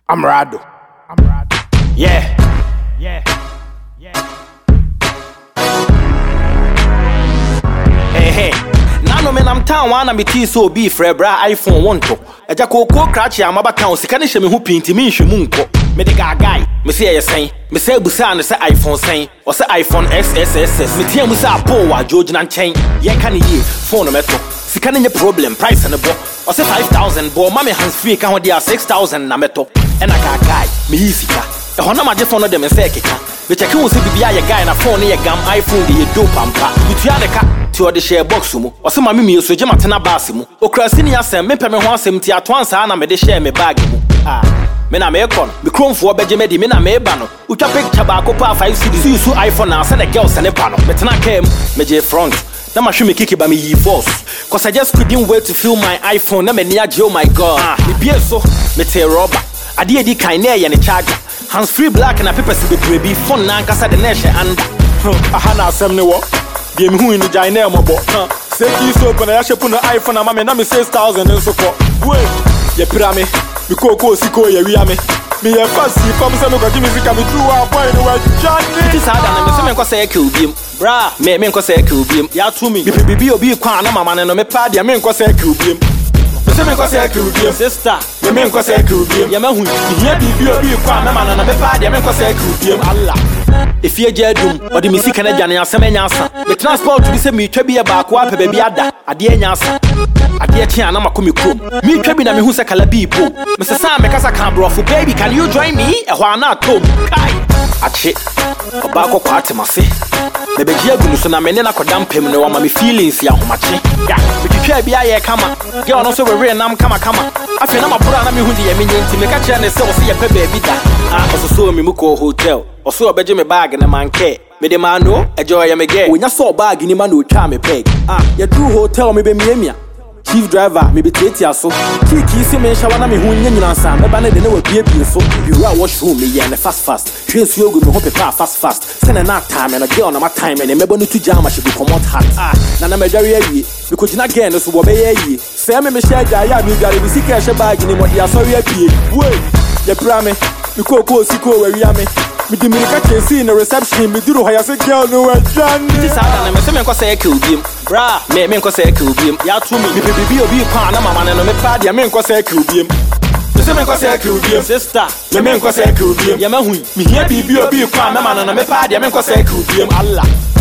I'm Rado. Yeah. Hey. Nano men I'm town one and me tea so be for bra iPhone 1 to. Eja koko cratch ya maba kan sika ne hye me hu pinti me hwe mu nko. Me de guy. Me say ye sen. Me say busa no say iPhone sen. Or say iPhone XSS. Me tia mu say apo wa George na nchen. Ye kan ye phone me to. Sika ne problem price and bo. Or say 5,000 bo ma me hands free kan ho dia 6,000 na meto. And I guy. Me yi sika. E hona ma je phone no dem say keka. Me check who say bibia ye guy na phone ye gam iPhone de do pampa. Bitua de ka ti o de share box mu. O say ma me mi so je matena bass mu. Okra sini asem me pe me ho asem ti ato ansa na me de share me bag mu. Me na me kon me kromfo beje me di me na me ba no. Utwa picture ba ko pa 5 cd so iPhone na say the girls ne pa no. Me tena kem me je front. Na ma hwe me kiki ba me yi force. Cause I just couldn't wait to feel my iPhone. Na me ni age, oh my god. Me bie so me te rubber. Ade edi kan na ye ne charger. Hands free black and a paper si be phone na nkasa de na hye anda. Aha na asem ne wo. Be me hu inu jai na mo bo. Say ki so na ya shepu no iPhone na ma me na me 6,000 nso ko. Wait. Ye pira me. Me koko siko ye wi ame. Me ye fast fam se me ko give me sika me true a boy no wa jani. Ti sa da na me se me ko say ke obiem. Bra, me ko say ke obiem. Ya to me. Me bibi obi kwa na mama ne no me pa dia me ko say ke obiem. Me se me ko say ke obiem. Sister, me ko say ke obiem. Ya ma hu. Me bibi obi kwa na mama na me pa dia me ko say ke obiem. Allah. If ye jedum or the music na jana asem nyansa. The transport bi se me twa bi e ba ko apa ba bi ada. Ade nyansa. Ade tia na makomi krom. Me twa bi na me hu se kala bi po. Me se sa me kasa kan brofo baby can you join me? E ho ana tom. Kai. Ache. Oba ko kwate mase. Me beji agunu so na me ne na kodam pem ne wa ma me feelings ya homache. Ya, me twitwa bi aye kama. Girl no so we nam kama. Afi na mabura na me hu de ye me nyenti me ka kire ne se o se ye pe baby da. So me muko hotel. Oso obeje me bag na manke. Me de man no, enjoy me get. When you saw bag ni man no twa me peg. You do hotel me be miemia. Chief driver me be tiatia so. Kiki se me shawa na me hu nyina nsa. Me ba na de na wa bie so. You are washroom me ya na fast. Train so go me ho pepa fast. Send na time and a girl na my time and me bo no tu jam she go comot hot. Na me dware awie. Me ko gina girl no so wo be ye. Say me share ja me dware bi sika she bag ni mo dia sorry apie. Wait. You pram me. Me koko siko we ame. Me di me ka see in the reception me duro haya say girl no we jani. Ti sa na me se me ko say ke obiem. Bra, me ko say ke obiem. Ya to me bibi obi kwa na mama no me pa dia me ko say ke obiem. Me se me ko say ke obiem. Sister, me ko say ke obiem. Ya ma hu. Me hia bibi obi kwa na mama no me pa dia me ko say ke obiem. Allah.